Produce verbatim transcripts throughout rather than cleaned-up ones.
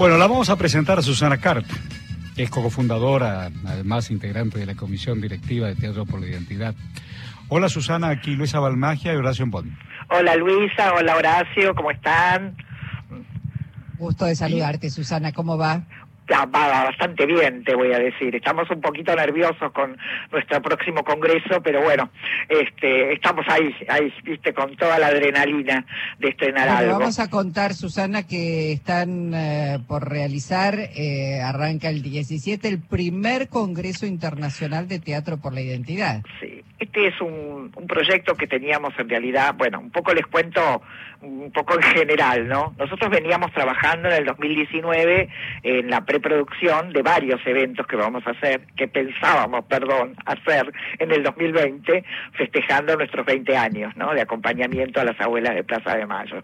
Bueno, la vamos a presentar a Susana Cart, que es cofundadora, además integrante de la Comisión Directiva de Teatro por la Identidad. Hola Susana, aquí Luisa Balmagia y Horacio Bon. Hola Luisa, hola Horacio, ¿cómo están? Gusto de saludarte, Susana, ¿cómo va? Va, va bastante bien, te voy a decir. Estamos un poquito nerviosos con nuestro próximo congreso, pero bueno, este, estamos ahí, ahí, viste, con toda la adrenalina de estrenar bueno, algo. Vamos a contar, Susana, que están eh, por realizar, eh, arranca el diecisiete, el primer Congreso Internacional de Teatro por la Identidad. Sí, este es un, un proyecto que teníamos en realidad, bueno, un poco les cuento, un poco en general, ¿no? Nosotros veníamos trabajando en el dos mil diecinueve en la preproducción de varios eventos que vamos a hacer, que pensábamos, perdón, hacer en el dos mil veinte, festejando nuestros veinte años, ¿no? De acompañamiento a las abuelas de Plaza de Mayo.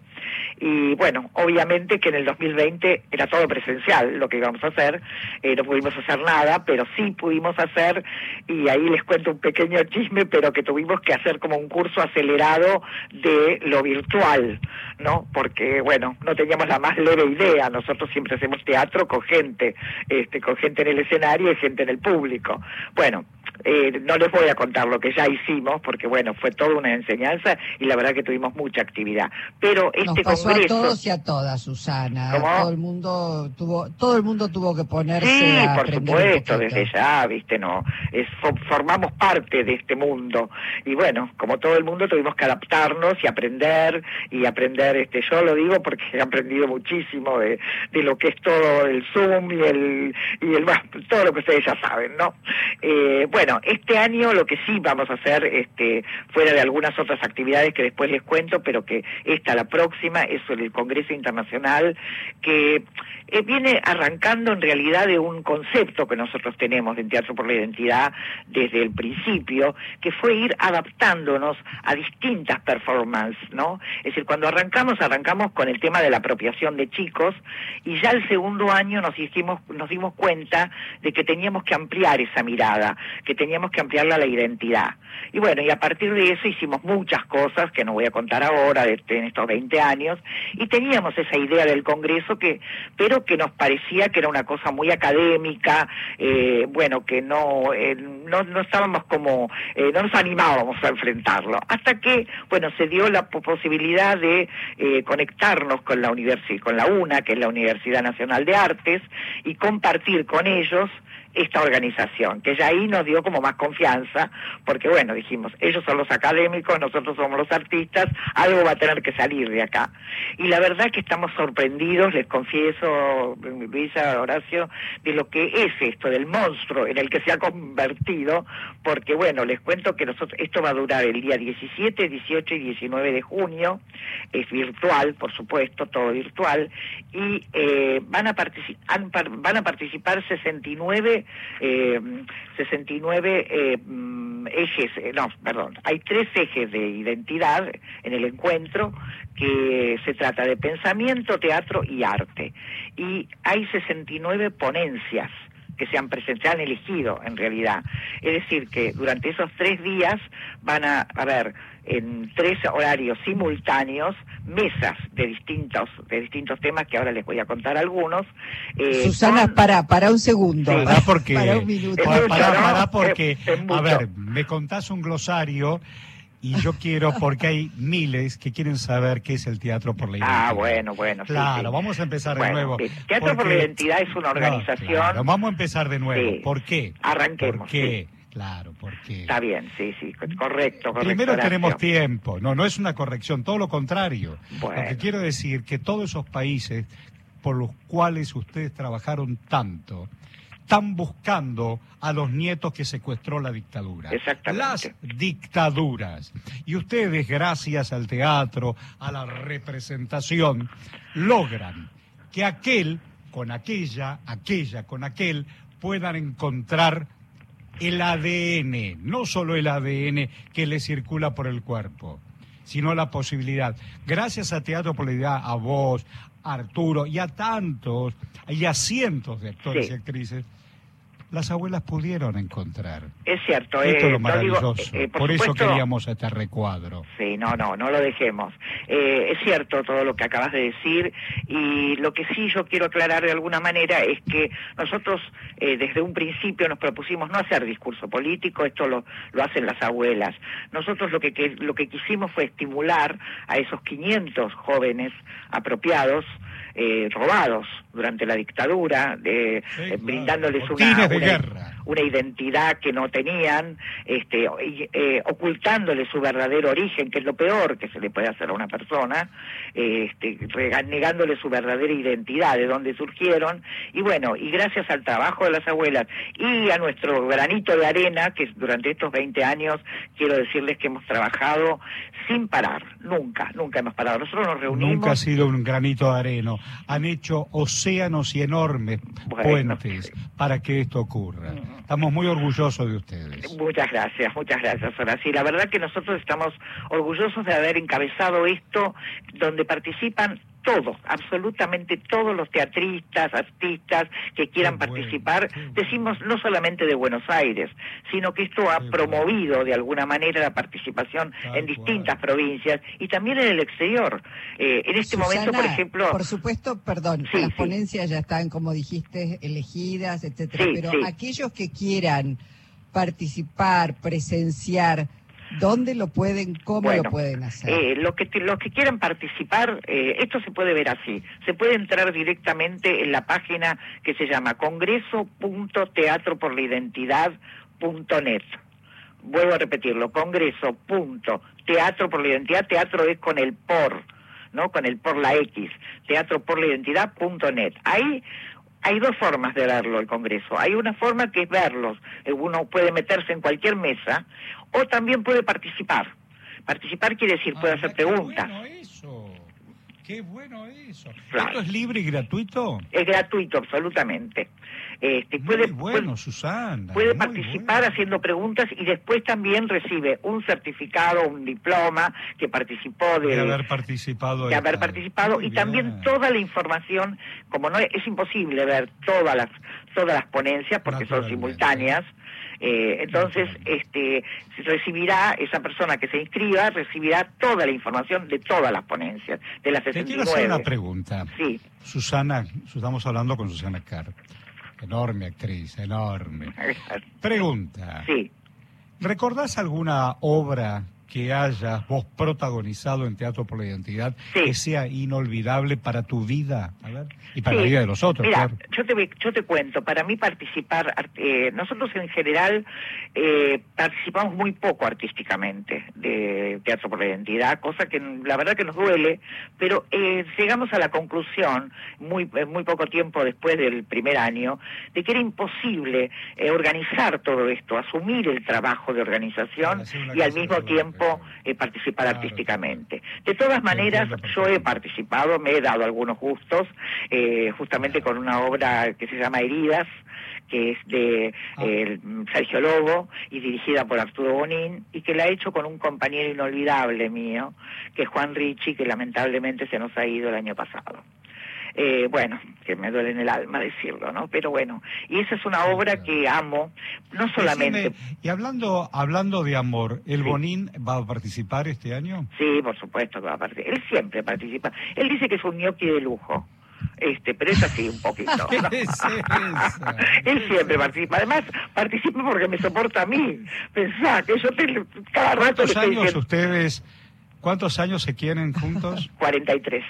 Y bueno, obviamente que en el dos mil veinte era todo presencial lo que íbamos a hacer, eh, no pudimos hacer nada, pero sí pudimos hacer, y ahí les cuento un pequeño chisme, pero que tuvimos que hacer como un curso acelerado de lo virtual, ¿no? Porque, bueno, no teníamos la más leve idea, nosotros siempre hacemos teatro con gente, este, con gente en el escenario y gente en el público. Bueno, eh, no les voy a contar lo que ya hicimos, porque bueno, fue toda una enseñanza y la verdad que tuvimos mucha actividad. Pero este Nos pasó congreso... a todos y a todas, Susana. ¿Cómo? Todo el mundo tuvo, todo el mundo tuvo que ponerse Sí, a por aprender un supuesto, poquito. desde ya, viste, no, es, formamos parte de este mundo y bueno, como todo el mundo tuvimos que adaptarnos y aprender y aprender, este, yo lo digo porque he aprendido muchísimo de, de lo que es todo el Zoom y el, y el, bueno, todo lo que ustedes ya saben, ¿no? Eh, bueno, este año lo que sí vamos a hacer, este, fuera de algunas otras actividades que después les cuento, pero que esta, la próxima, es el Congreso Internacional, que eh, viene arrancando en realidad de un concepto que nosotros tenemos en Teatro por la Identidad desde el principio, que fue ir adaptándonos a distintas performances, ¿no? Es decir, cuando arrancamos, arrancamos con el tema de la apropiación de chicos, y ya el segundo año nos hicimos, nos dimos cuenta de que teníamos que ampliar esa mirada, que teníamos que ampliarla a la identidad. Y bueno, y a partir de eso hicimos muchas cosas que no voy a contar ahora de, de, en estos veinte años, y teníamos esa idea del Congreso, que pero que nos parecía que era una cosa muy académica, eh, bueno, que no, eh, no, no estábamos como, eh, no nos animábamos a enfrentarlo, hasta que, bueno, se dio la posibilidad de eh, conectarnos con la universidad, con la UNA, que es la Universidad Nacional de Artes, y compartir con ellos esta organización, que ya ahí nos dio como más confianza, porque bueno, dijimos, ellos son los académicos, nosotros somos los artistas, algo va a tener que salir de acá. Y la verdad que estamos sorprendidos, les confieso, Luisa, Horacio, de lo que es esto, del monstruo en el que se ha convertido, porque bueno, les cuento que nosotros, esto va a durar el día diecisiete, dieciocho y diecinueve de junio, es virtual, por supuesto, todo virtual, y eh, van a participar, van a participar sesenta y nueve Eh, sesenta y nueve eh, ejes, eh, no, perdón, hay tres ejes de identidad en el encuentro, que se trata de pensamiento, teatro y arte, y hay sesenta y nueve ponencias que se han presentado, han elegido en realidad, es decir que durante esos tres días van a haber en tres horarios simultáneos mesas de distintos de distintos temas que ahora les voy a contar algunos. Eh, Susana, con... para para un segundo, sí, para, porque, para un minuto. Para, para, para porque, es, es a ver, me contás un glosario y yo quiero, porque hay miles que quieren saber qué es el Teatro por la Identidad. Ah, bueno, bueno. Claro, sí, sí. vamos a empezar bueno, de nuevo. Sí. Teatro porque... por la Identidad es una organización... No, claro, vamos a empezar de nuevo. Sí. ¿Por qué? Arranquemos. ¿Por qué? Sí. Claro, porque... Está bien, sí, sí, correcto, correcto. Primero Horacio. tenemos tiempo, no, no es una corrección, todo lo contrario. Bueno. Lo que quiero decir que todos esos países por los cuales ustedes trabajaron tanto, están buscando a los nietos que secuestró la dictadura. Exactamente. Las dictaduras. Y ustedes, gracias al teatro, a la representación, logran que aquel, con aquella, aquella, con aquel, puedan encontrar el A D N, no solo el A D N que le circula por el cuerpo, sino la posibilidad. Gracias a Teatro por la Identidad, a vos, a Arturo y a tantos, y a cientos de actores sí. y actrices, las abuelas pudieron encontrar. Es cierto. Esto eh, es lo maravilloso. Digo, eh, por por supuesto, eso queríamos este recuadro. Sí, no, no, no lo dejemos. Eh, es cierto todo lo que acabas de decir, y lo que sí yo quiero aclarar de alguna manera es que nosotros eh, desde un principio nos propusimos no hacer discurso político, esto lo, lo hacen las abuelas. Nosotros lo que, que lo que quisimos fue estimular a esos quinientos jóvenes apropiados, eh, robados durante la dictadura, de, sí, eh, claro. brindándoles Botines una, de una, guerra. una identidad que no tenían, este, y, eh, ocultándoles su verdadero origen, que es lo peor que se le puede hacer a una persona, eh, este, rega- negándole su verdadera identidad, de dónde surgieron, y bueno, y gracias al trabajo de las abuelas y a nuestro granito de arena, que durante estos veinte años, quiero decirles que hemos trabajado sin parar, nunca, nunca hemos parado. Nosotros nos reunimos... Nunca ha sido un granito de arena. Han hecho océanos y enormes Bueno, puentes sí. para que esto ocurra. Estamos muy orgullosos de ustedes. Muchas gracias, muchas gracias, Horacio. La verdad que nosotros estamos orgullosos de haber encabezado esto, donde participan todos, absolutamente todos los teatristas, artistas que quieran Qué bueno, participar. qué bueno. Decimos no solamente de Buenos Aires, sino que esto ha Qué promovido bueno. de alguna manera la participación Tal en distintas cual. provincias y también en el exterior. Eh, en este Susana, momento, por ejemplo... por supuesto, perdón, Sí, las sí. ponencias ya están, como dijiste, elegidas, etcétera, Sí, pero sí. aquellos que quieran participar, presenciar, ¿dónde lo pueden, cómo Bueno, lo pueden hacer? Eh, los que te- los que quieran participar, eh, esto se puede ver así. Se puede entrar directamente en la página que se llama congreso punto teatro por la identidad punto net. Vuelvo a repetirlo, congreso punto teatro por la identidad, teatro es con el por, ¿no? Con el por la X, teatro por la identidad punto net. Ahí hay dos formas de verlo el Congreso. Hay una forma que es verlos. Eh, Uno puede meterse en cualquier mesa o también puede participar. Participar quiere decir, puede Ah, hacer qué preguntas. bueno eso. Qué bueno eso. Claro. ¿Esto es libre y gratuito? Es gratuito, absolutamente. Este, Muy puede, bueno, puede, Susana. puede muy participar bueno. haciendo preguntas y después también recibe un certificado, un diploma que participó de... De haber participado. de haber esta- participado Muy y también bien. toda la información, como no es, es imposible ver todas las todas las ponencias porque son Naturalmente. simultáneas, eh, entonces Naturalmente. este recibirá, esa persona que se inscriba recibirá toda la información de todas las ponencias, de las Te sesenta y quiero hacer una nueve. pregunta. Sí. Susana, estamos hablando con Susana Carr. Enorme actriz, enorme. Pregunta. Sí. ¿Recordás alguna obra que hayas vos protagonizado en Teatro por la Identidad Sí. que sea inolvidable para tu vida? A ver, y para Sí. la vida de los otros, Mira, claro. yo te, voy- yo te cuento, para mí participar, art- eh, nosotros en general eh, participamos muy poco artísticamente de Teatro por la Identidad, cosa que la verdad que nos duele, pero eh, llegamos a la conclusión, muy, eh, muy poco tiempo después del primer año, de que era imposible eh, organizar todo esto, asumir el trabajo de organización Claro, hacer una y al cosa mismo sola, tiempo claro. eh, participar Claro, artísticamente. De todas maneras, entiendo yo he perfectamente. participado, me he dado algunos gustos, eh, justamente con una obra que se llama Heridas, que es de Ah. eh, Sergio Lobo y dirigida por Arturo Bonín, y que la he hecho con un compañero inolvidable mío, que es Juan Ricci, que lamentablemente se nos ha ido el año pasado. Eh, bueno, que me duele en el alma decirlo, ¿no? Pero bueno, y esa es una Sí, obra claro. que amo, no solamente... Decime, y hablando hablando de amor, ¿el Sí. Bonín va a participar este año? Sí, por supuesto que va a participar. Él siempre participa. Él dice que es un gnocchi de lujo. Este, pero es así un poquito. ¿no? ¿Qué es esa? Él ¿Qué siempre es participa. Además, participa porque me soporta a mí. Pensá que yo te, cada rato le ¿Cuántos estoy años diciendo ustedes, cuántos años se quieren juntos? cuarenta y tres.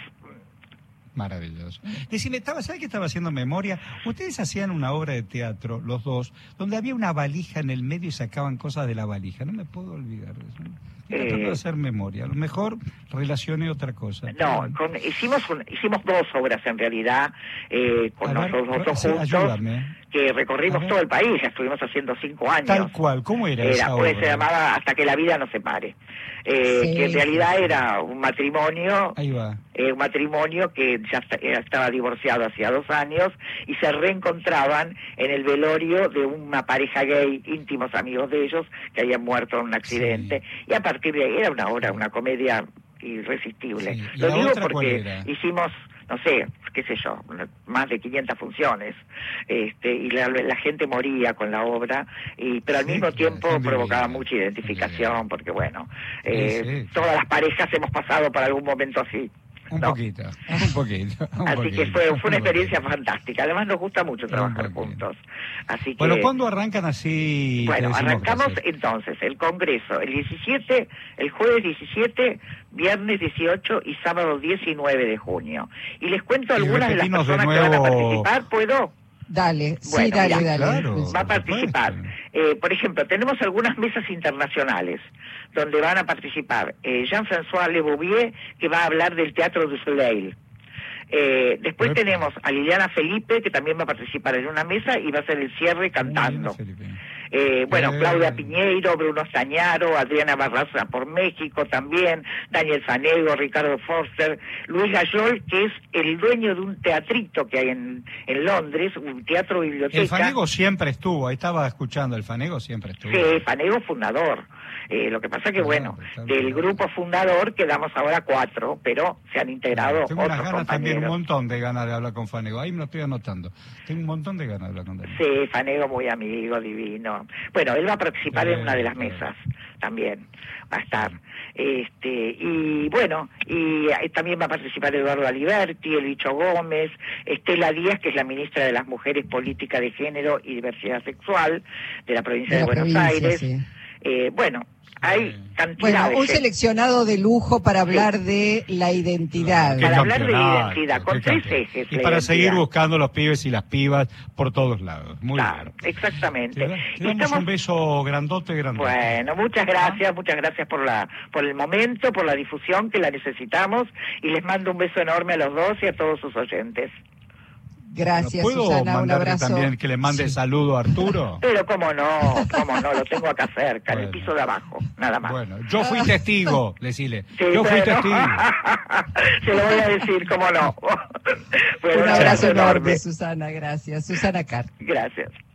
Maravilloso. Decime, estaba, ¿sabes que estaba haciendo memoria? Ustedes hacían una obra de teatro, los dos, donde había una valija en el medio y sacaban cosas de la valija. No me puedo olvidar de eso. Estoy tratando Eh. de hacer memoria. A lo mejor relacioné otra cosa. No, con, hicimos un- hicimos dos obras en realidad, eh, con A ver, nosotros dos sí, juntos, ayúdame. que A recorrimos ver. todo el país, ya estuvimos haciendo cinco años. Tal cual, ¿cómo era, Era, esa pues obra? se llamaba Hasta que la vida nos separe. Eh, Sí, que en sí, realidad sí. era un matrimonio, Ahí va. eh, un matrimonio que ya esta- eh, estaba divorciado hacía dos años y se reencontraban en el velorio de una pareja gay, íntimos amigos de ellos, que habían muerto en un accidente. Y a partir de ahí era una obra, una comedia irresistible. Sí. ¿Y Lo la digo otra cuál porque era? hicimos, no sé, qué sé yo, más de quinientas funciones, este, y la, la gente moría con la obra, y pero al Sí, mismo claro, tiempo son provocaba divinas, mucha identificación, son porque bueno, Sí, eh, sí, sí. todas las parejas hemos pasado por algún momento así. Un ¿no? poquito, un poquito. Un Así poquito, que fue, fue una un experiencia poquito. fantástica. Además nos gusta mucho trabajar Un poquito. juntos. Así que Bueno, ¿cuándo arrancan así? te bueno, decimos arrancamos gracias? entonces el Congreso el diecisiete, el jueves diecisiete, viernes dieciocho y sábado diecinueve de junio. Y les cuento Y algunas de las repetimos de personas que van a nuevo- participar, ¿puedo? Dale, sí, Bueno, dale, mira, dale. claro. Va a por participar. supuesto. Eh, por ejemplo, tenemos algunas mesas internacionales donde van a participar eh, Jean-François Le Bouvier, que va a hablar del Teatro du Soleil. Eh, después Epa. tenemos a Liliana Felipe, que también va a participar en una mesa y va a hacer el cierre cantando. Muy bien, Felipe. Eh, bueno, Eh. Claudia Piñeiro, Bruno Stañaro, Adriana Barraza por México también, Daniel Fanego, Ricardo Forster, Luis Gayol, que es el dueño de un teatrito que hay en, en Londres, un teatro biblioteca. El Fanego siempre estuvo, ahí estaba escuchando, el Fanego siempre estuvo. Sí, Fanego fundador. Eh, lo que pasa que, Claro, bueno, está del bien. grupo fundador quedamos ahora cuatro, pero se han integrado Tengo unas otros ganas también, un compañeros. montón de ganas de hablar con Fanego. Ahí me lo estoy anotando. Tengo un montón de ganas de hablar con él. Sí, Fanego muy amigo, divino. Bueno, él va a participar Sí, en una de las claro. mesas también, va a estar. Este, y bueno, y eh, también va a participar Eduardo Aliberti, el Bicho Gómez, Estela Díaz, que es la ministra de las Mujeres, Política de Género y Diversidad Sexual de la provincia de, De la Buenos provincia, Aires. sí. Eh, bueno, hay Sí. cantidad Bueno, de un gente. seleccionado de lujo para hablar de la identidad. Qué Para hablar de campeonato, identidad, con qué tres campeonato. ejes, Y la para identidad. seguir buscando los pibes y las pibas por todos lados. Muy Claro, bien. exactamente. Te, da- te Y damos estamos- un beso grandote, grandote. Bueno, muchas gracias, muchas gracias por la por el momento, por la difusión que la necesitamos, y les mando un beso enorme a los dos y a todos sus oyentes. Gracias, ¿Puedo Susana, un mandarle abrazo. también que le mande Sí. saludo a Arturo? Pero cómo no, cómo no, lo tengo acá cerca, en el Bueno. piso de abajo, nada más. Bueno, yo fui testigo, decile. Sí, Yo fui bueno. testigo. Se lo voy a decir, cómo no. Bueno, Un abrazo enorme, Susana, gracias. Susana Carr. Gracias.